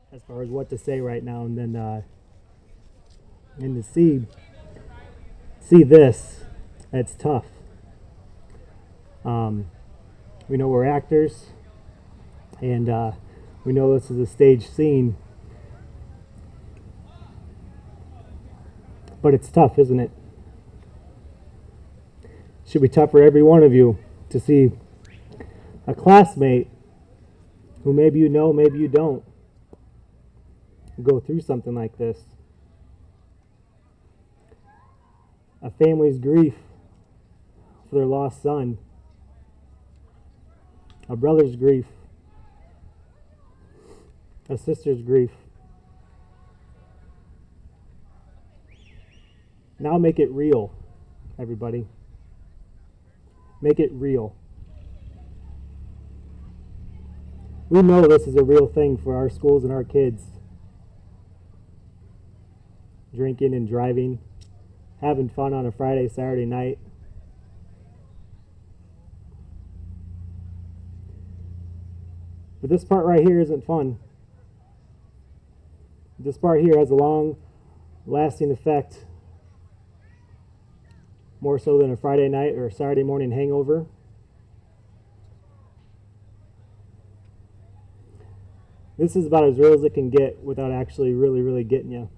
as far as what to say right now, and then and to see this, it's tough. We know we're actors, and we know this is a stage scene, but it's tough, isn't it? It should be tough for every one of you to see a classmate who maybe you know, maybe you don't, go through something like this. A family's grief for their lost son, a brother's grief, a sister's grief. Now make it real, everybody. Make it real. We know this is a real thing for our schools and our kids. Drinking and driving, having fun on a Friday, Saturday night. But this part right here isn't fun. This part here has a long lasting effect, more so than a Friday night or a Saturday morning hangover. This is about as real as it can get without actually really getting you.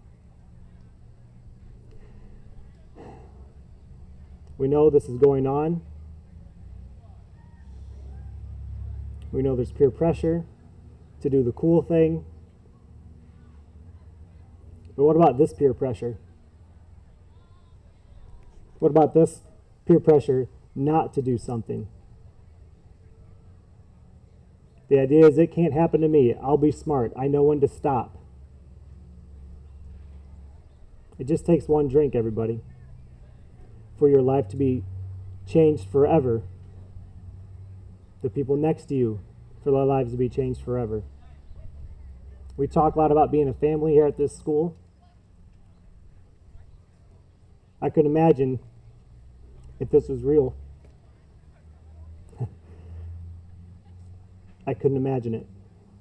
We know this is going on. We know there's peer pressure to do the cool thing. But what about this peer pressure? What about this peer pressure not to do something? The idea is it can't happen to me. I'll be smart. I know when to stop. It just takes one drink, everybody, for your life to be changed forever. The people next to you, for their lives to be changed forever. We talk a lot about being a family here at this school. I could imagine if this was real. I couldn't imagine it.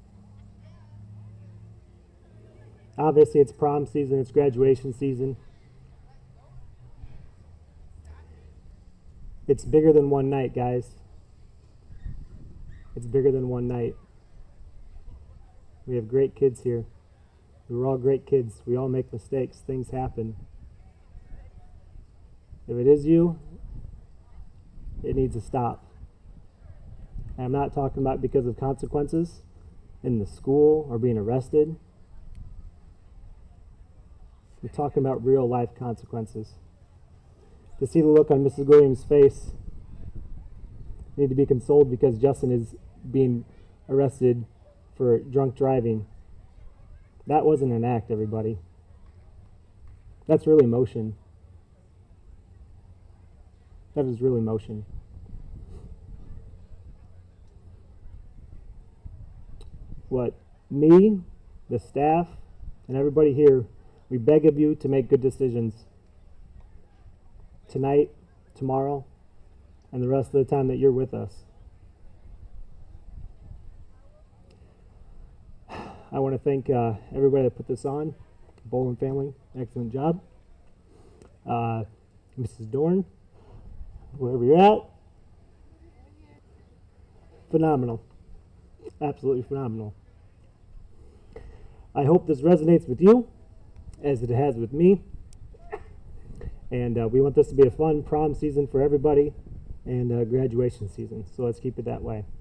Obviously, it's prom season, it's graduation season. It's bigger than one night, guys. It's bigger than one night. We have great kids here. We're all great kids. We all make mistakes. Things happen. If it is you, it needs to stop. And I'm not talking about because of consequences in the school or being arrested. We're talking about real life consequences. To see the look on Mrs. Williams' face, you need to be consoled because Justin is being arrested for drunk driving. That wasn't an act, everybody. That's really emotion. That is really emotion. What me, the staff, and everybody here, we beg of you to make good decisions. Tonight, tomorrow, and the rest of the time that you're with us. I want to thank everybody that put this on. Boland family, excellent job. Mrs. Dorn, wherever you're at, phenomenal. Absolutely phenomenal. I hope this resonates with you as it has with me. And we want this to be a fun prom season for everybody and graduation season. So let's keep it that way.